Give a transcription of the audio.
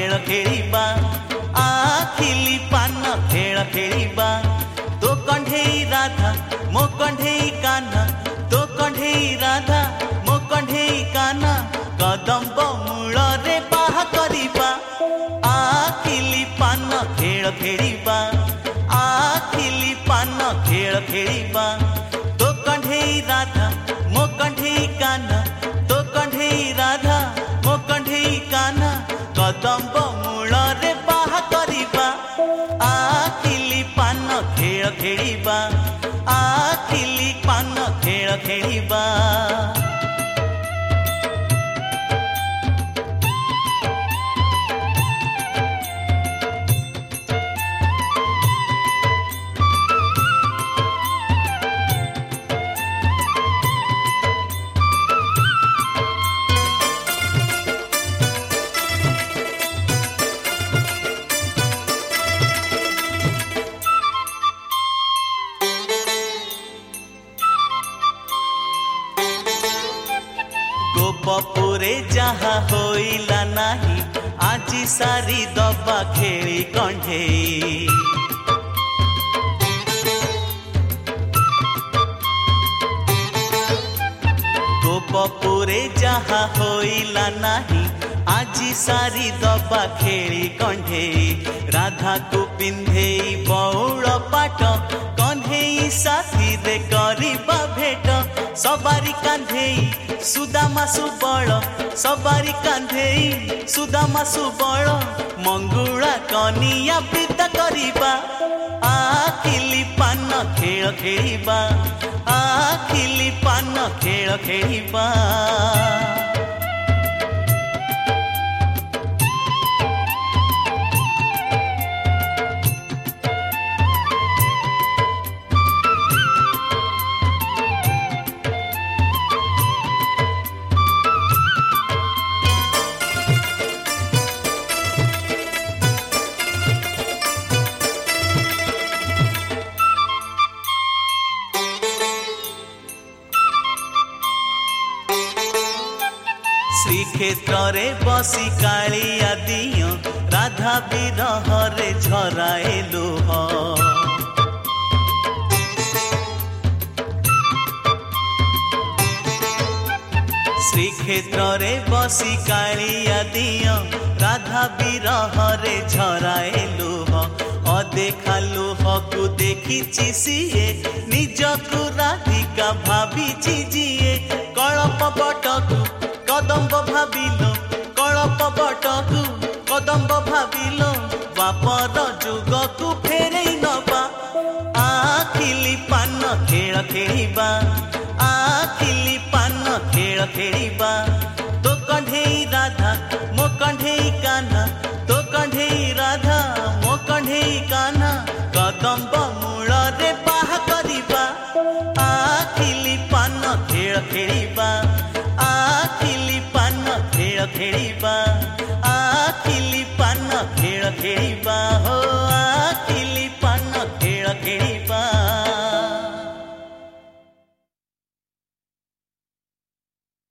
खेल खेलिबा आखिली पान खेल खेलिबा तो कंढेई राधा मो कंढेई कान्हा तो कंढेई राधा मो कंढेई कान्हा कदम्ब मूल रे बाहा करिबा आखिली पान खेल खेलिबा आखिली पान खेल खेलिबा तो कंढेई राधा मो कंढेई कान्हा तो कंढेई राधा मो कंढेई कान्हा कदम्ब मूल रे बाहा करिबा आखिली पान खेल खेलिबा आखिली पान खेल खेलिबा। गोपपुरे जहा होइला नाही आजी सारी दबा खेली कंढेई गोपपुरे जहा होइला नाही आजी सारी दबा खेली कंढेई राधा को पिंधेई बौल पाट कंढेई साथी दे करिबा भेट सबारी कांधेई सुदामा सुबल सबारी कांधेई सुदामा सुबल मंगुला कनिया प्रीत करिबा आखिली पान खेल खेलिबा आखिली पान खेल खेलिबा। श्रीक्षेत्र रे बसी कालिया दिय राधा विरह रे झराए लुह श्रीक्षेत्र रे बसी कालिया दिय राधा विरह रे झराए लुह अदेखा लुह को देखी सीए निजकु राधिका भाभी जीए कलप बटकु कदम्ब भाविल कलप बटकु कदम्ब भाविल बापर जुग को फेरे नबा आखिली पान खेल खेलिबा आखिली पान खेल खेलिबा।